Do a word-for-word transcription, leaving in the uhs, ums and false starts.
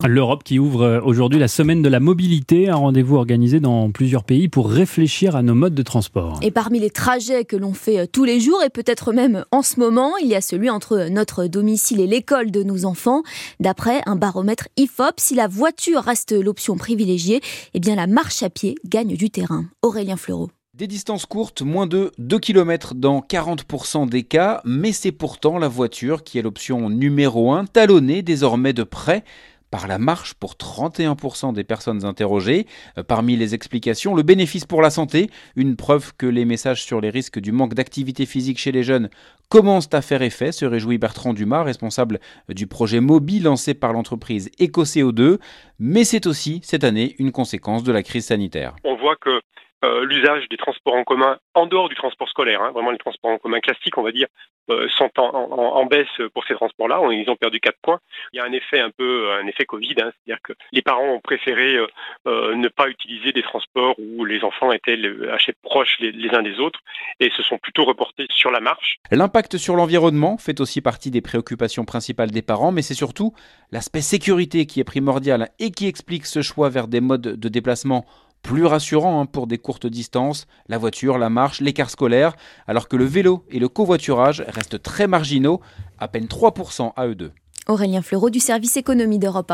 L'Europe qui ouvre aujourd'hui la semaine de la mobilité, un rendez-vous organisé dans plusieurs pays pour réfléchir à nos modes de transport. Et parmi les trajets que l'on fait tous les jours et peut-être même en ce moment, il y a celui entre notre domicile et l'école de nos enfants. D'après un baromètre I F O P, si la voiture reste l'option privilégiée, eh bien la marche à pied gagne du terrain. Aurélien Fleureau. Des distances courtes, moins de deux kilomètres dans quarante pour cent des cas, mais c'est pourtant la voiture qui est l'option numéro un, talonnée désormais de près par la marche pour trente et un pour cent des personnes interrogées. Parmi les explications, le bénéfice pour la santé, une preuve que les messages sur les risques du manque d'activité physique chez les jeunes commencent à faire effet, se réjouit Bertrand Dumas, responsable du projet Mobi lancé par l'entreprise Eco C O deux. Mais c'est aussi, cette année, une conséquence de la crise sanitaire. On voit que Euh, l'usage des transports en commun, en dehors du transport scolaire, hein, vraiment les transports en commun classiques, on va dire, euh, sont en, en, en baisse pour ces transports-là. On, ils ont perdu quatre points. Il y a un effet un peu, un effet Covid, hein, c'est-à-dire que les parents ont préféré euh, euh, ne pas utiliser des transports où les enfants étaient le, assez proches les, les uns des autres et se sont plutôt reportés sur la marche. L'impact sur l'environnement fait aussi partie des préoccupations principales des parents, mais c'est surtout l'aspect sécurité qui est primordial et qui explique ce choix vers des modes de déplacement plus rassurant pour des courtes distances, la voiture, la marche, l'écart scolaire, alors que le vélo et le covoiturage restent très marginaux, à peine trois pour cent à eux deux. Aurélien Fleureau du service économie d'Europe un.